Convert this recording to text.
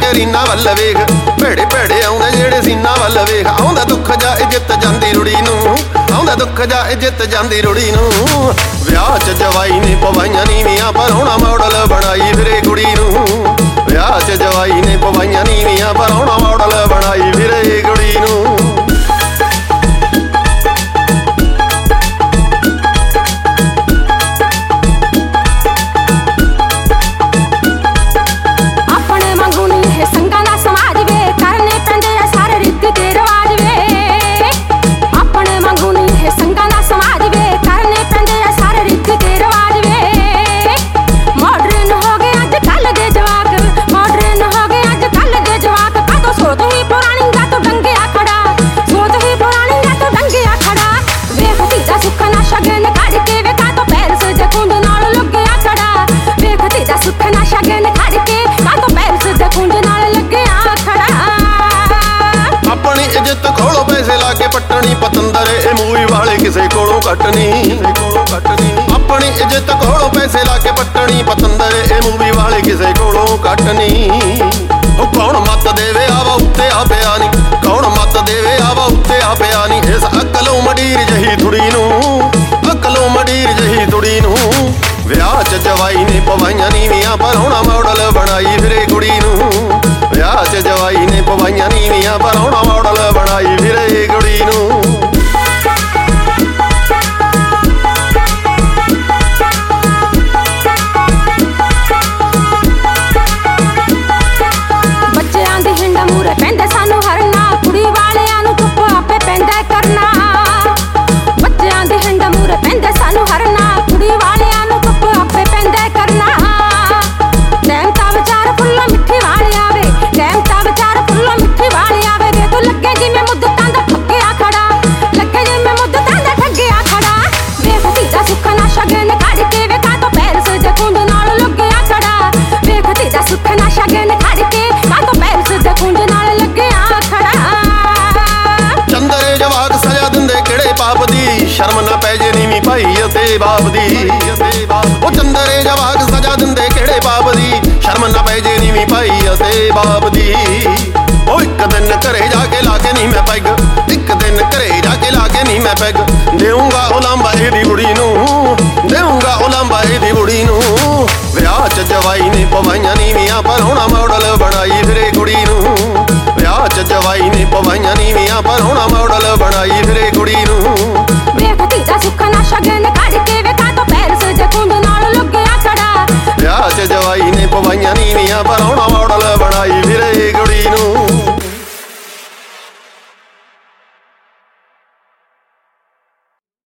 ਜਿਹੜੇ ਰੀਨਾ ਵੱਲ ਵੇਖ, ਭੇੜੇ ਭੇੜੇ ਆਉਂਦੇ ਜਿਹੜੇ ਸੀਨਾ ਵੱਲ ਵੇਖ। ਆਉਂਦਾ ਦੁੱਖ ਜਾ ਇੱਜ਼ਤ ਜਾਂਦੀ ਰੁੜੀ ਨੂੰ, ਆਉਂਦਾ ਦੁੱਖ ਜਾ ਇੱਜ਼ਤ ਜਾਂਦੀ ਰੁੜੀ ਨੂੰ। ਵਿਆਹ 'ਚ ਜਵਾਈ ਨੇ ਪਵਾਈਆਂ ਨੀਵੀਆਂ, ਪਰ ਹੁਣ ਮਾਡਲ ਬਣਾਈ ਫਿਰੇ ਕੁੜੀ ਨੂੰ। ਵਿਆਹ 'ਚ ਜਵਾਈ ਨੇ ਪਵਾਈਆਂ ਨੀਵੀਆਂ, ਪਰ ਹੁਣ ਮਾਡਲ ਬਣਾਈ ਫਿਰੇ ਕੁੜੀ ਨੂੰ। ਪੱਟਣੀ ਪਤੰਦਰ ਇਹ ਮੂਵੀ ਵਾਲੇ ਕਿਸੇ ਕੋਲੋਂ ਘੱਟ ਨਹੀਂ। ਆਪਣੀ ਇੱਜ਼ਤ ਕੋਲੋਂ ਪੈਸੇ ਲਾ ਕੇ ਪੱਟਣੀ ਪਤੰਦਰ ਇਹ ਮੂਵੀ ਵਾਲੇ ਕਿਸੇ ਕੋਲੋਂ ਘੱਟ ਨਹੀਂ। ਉਹ ਕੌਣ ਮੱਤ ਦੇਵੇ ਆਵਾ ਉੱਤੇ ਆ ਪਿਆ ਨੀ, ਕੌਣ ਮੱਤ ਦੇਵੇ ਆਵਾ ਉੱਤੇ ਆ ਪਿਆ ਨੀ। ਇਸ ਅਕਲੋਂ ਮਡੀਰ ਜਹੀ ਥੁੜੀ ਨੂੰ, ਅਕਲੋਂ ਮਡੀਰ ਜਹੀ ਥੁੜੀ ਨੂੰ। ਵਿਆਹ 'ਚ ਜਵਾਈ ਨੇ ਪਵਾਈਆਂ ਨੀਵੀਆਂ, ਪਰ ਹੁਣ ਮਾਡਲ ਬਣਾਈ ਫਿਰੇ ਕੁੜੀ ਨੂੰ। ਵਿਆਹ 'ਚ ਜਵਾਈ ਨੇ ਪਵਾਈਆਂ ਨੀਵੀਆਂ, ਪਰ ਹੁਣ ਮਾਡਲ ਬਣਾਈ ਫਿਰੇ ਕੁੜੀ ਨੂੰ। ਬੱਚਿਆਂ ਦੀ ਹਿੰਡ ਮੂਰੇ ਪੈਂਦੇ ਸਾਨੂੰ ਹਰਨਾ, ਕੁੜੀ ਵਾਲਿਆਂ ਨੂੰ ਚੁੱਪ ਆਪੇ ਪੈਂਦਾ ਕਰਨਾ। ਬੱਚਿਆਂ ਦੀ ਹਿੰਡ ਮੂਰੇ ਪੈਂਦੇ ਸਾਨੂੰ ਹਰਨਾ, ਕੁੜੀ ਵਾਲਿਆਂ ਨੂੰ ਚੁੱਪ ਆਪੇ ਪੈਂਦਾ ਕਰਨਾ। ਟਾਈਮ ਤਾਂ ਵਿਚਾਰ ਫੁੱਲਾਂ ਮਿੱਠੀ ਵਾਲੇ ਆਵੇ, ਟਾਈਮ ਤਾਂ ਵਿਚਾਰ ਫੁੱਲਾਂ ਮਿੱਠੀ ਵਾਲੇ ਆਵੇ। ਵੇ ਤੂੰ ਲੱਗੇ ਜਿਵੇਂ ਮੁੱਦਤਾਂ ਦਾ ਠੱਗਿਆ ਖੜਾ, ਲੱਗੇ ਜਿਵੇਂ ਮੁੱਦਤਾਂ ਦਾ ਠੱਗਿਆ ਖੜਾ। ਵੇ ਭਤੀਜਾ ਸੁੱਖ ਨਾ ਸ਼ਗਨ ਕੱਢ ਕੇ ਵੇਖਾ ਤੋਂ ਪੈਰ ਸਜੇ ਕੁੰਡ ਨਾਲ ਲੱਗਿਆ ਖੜਾ। ਵੇ ਭਤੀਜਾ ਸੁੱਖ ਨਾ ਸ਼ਗਨ ਕੱਢ ਕੇ ਕਾ ਤੋਂ ਪੈਰ ਸਜੇ ਕੁੰਡ ਨਾਲ ਲੱਗਿਆ ਖੜਾ। ਚੰਦਰੇ ਜਵਾਕ ਸਜ਼ਾ ਦਿੰਦੇ ਕਿਹੜੇ ਪਾਪ ਦੀ, ਸ਼ਰਮ ਨਾ ਪੈ ਜੇ ਨੀਵੀਂ ਭਾਈ ਅਤੇ ਬਾਪ ਦੀ। ਉਹ ਚੰਦਰੇ ਜਵਾਕ ਸਜ਼ਾ ਦਿੰਦੇ ਕਿਹੜੇ ਪਾਪ ਦੀ, ਸ਼ਰਮ ਨਾ ਪੈ ਜੇ ਨੀਵੀਂ ਭਾਈ ਅਤੇ ਬਾਪ ਦੀ। ਉਹ ਇੱਕ ਦਿਨ ਘਰੇ ਜਾ ਕੇ ਲਾ ਕੇ ਨਹੀਂ ਮੈਂ ਪੈਗ, ਇੱਕ ਦਿਨ ਘਰੇ ਜਾ ਕੇ ਲਾ ਕੇ ਨਹੀਂ ਮੈਂ ਪੈਗ। ਦੇਊਂਗਾ ਉਲਾਂਬਾ ਇਹਦੀ ਬੁੜੀ ਨੂੰ, ਦੇਊਂਗਾ ਉਲਾਂਬਾ ਇਹਦੀ ਬੁੜੀ ਨੂੰ। ਵਿਆਹ 'ਚ ਜਵਾਈ ਨੇ ਪਵਾਈਆਂ ਨੀਵੀਆਂ, ਪਰ ਹੁਣ ਮਾਡਲ ਬਣਾਈ ਫਿਰੇ ਕੁੜੀ ਨੂੰ। ਵਿਆਹ 'ਚ ਜਵਾਈ ਨੇ ਪਵਾਈਆਂ ਨੀਵੀਆਂ, ਪਰ ਹੁਣ ਮਾਡਲ ਬਣਾਈ ਫਿਰੇ ਕੁੜੀ ਨੂੰ।